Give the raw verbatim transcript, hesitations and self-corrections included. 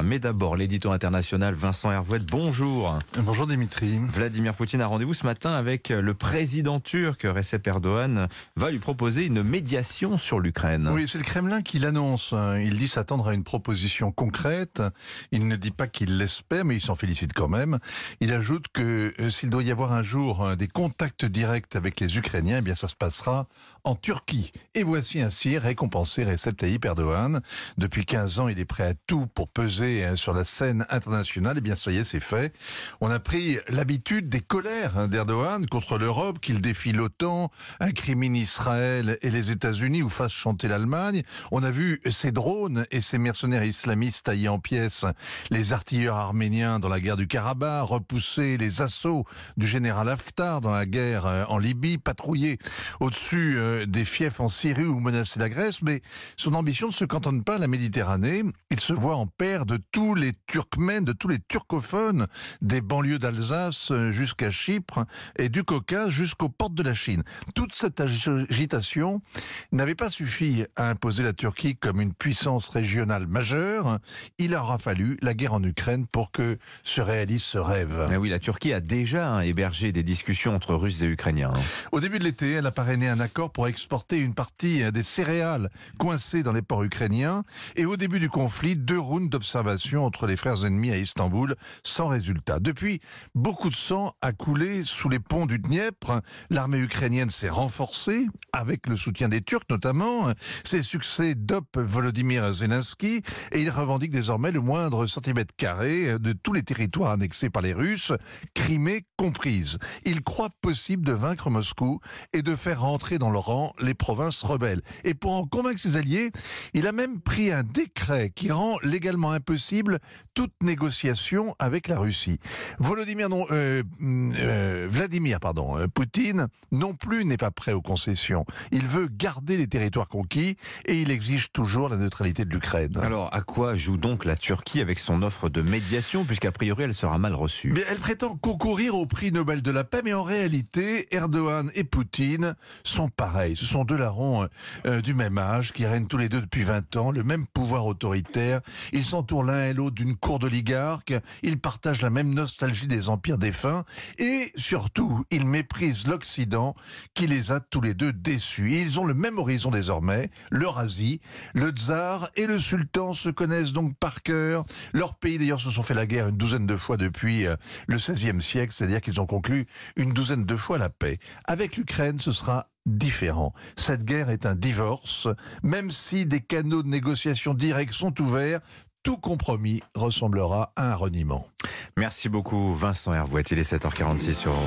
Mais d'abord, l'édito international, Vincent Hervouet, bonjour. Bonjour Dimitri. Vladimir Poutine a rendez-vous ce matin avec le président turc Recep Erdogan, va lui proposer une médiation sur l'Ukraine. Oui, c'est le Kremlin qui l'annonce. Il dit s'attendre à une proposition concrète. Il ne dit pas qu'il l'espère, mais il s'en félicite quand même. Il ajoute que euh, s'il doit y avoir un jour euh, des contacts directs avec les Ukrainiens, eh bien ça se passera en Turquie. Et voici ainsi récompensé Recep Tayyip Erdogan. Depuis quinze ans, il est prêt à tout pour peser hein, sur la scène internationale. Eh bien ça y est, c'est fait. On a pris l'habitude des colères hein, d'Erdogan contre l'Europe, qu'il défie l'OTAN, incrimine Israël et les États-Unis ou fasse chanter l'Allemagne. On a vu ces drones et ces mercenaires islamistes tailler en pièces les artilleurs arméniens dans la guerre du Karabakh, repousser les assauts du général Haftar dans la guerre euh, en Libye, patrouiller au-dessus euh, des fiefs en Syrie ou menacer la Grèce. Mais son ambition ne se cantonne pas à la Méditerranée. Il se voit en paire de tous les Turkmènes, de tous les turcophones, des banlieues d'Alsace jusqu'à Chypre et du Caucase jusqu'aux portes de la Chine. Toute cette agitation n'avait pas suffi à imposer la Turquie comme une puissance régionale majeure. Il aura fallu la guerre en Ukraine pour que se réalise ce rêve. Mais oui, la Turquie a déjà hein, hébergé des discussions entre Russes et Ukrainiens. Hein. Au début de l'été, elle a parrainé un accord pour exporter une partie des céréales coincées dans les ports ukrainiens. Et au début du conflit, deux rounds d'observation entre les frères ennemis à Istanbul, sans résultat. Depuis, beaucoup de sang a coulé sous les ponts du Dniepr. L'armée ukrainienne s'est renforcée, avec le soutien des Turcs notamment. Ses succès dopent Volodymyr Zelensky et il revendique désormais le moindre centimètre carré de tous les territoires annexés par les Russes, Crimée comprise. Il croit possible de vaincre Moscou et de faire rentrer dans le rang les provinces rebelles. Et pour en convaincre ses alliés, il a même pris un décret qui rend légalement impossible toute négociation avec la Russie. Volodymyr non, euh, euh, Vladimir pardon, Poutine non plus n'est pas prêt aux concessions. Il veut garder les territoires conquis et il exige toujours la neutralité de l'Ukraine. Alors, à quoi joue donc la Turquie avec son offre de médiation, puisqu'a priori elle sera mal reçue? Mais elle prétend concourir au prix Nobel de la paix, mais en réalité, Erdogan et Poutine sont pareils. Ce sont deux larrons euh, du même âge qui règnent tous les deux depuis vingt ans, le même pouvoir autoritaire. Ils s'entourent l'un et l'autre d'une cour d'oligarques. Ils partagent la même nostalgie des empires défunts. Et surtout, ils méprisent l'Occident qui les a tous les deux déçus. Et ils ont le même horizon désormais, l'Eurasie. Le tsar et le sultan se connaissent donc par cœur. Leurs pays d'ailleurs se sont fait la guerre une douzaine de fois depuis euh, le seizième siècle, c'est-à-dire qu'ils ont conclu une douzaine de fois la paix. Avec l'Ukraine, ce sera différent. Cette guerre est un divorce, même si des canaux de négociation directs sont ouverts, tout compromis ressemblera à un reniement. Merci beaucoup Vincent Hervouet, il est sept heures quarante-six sur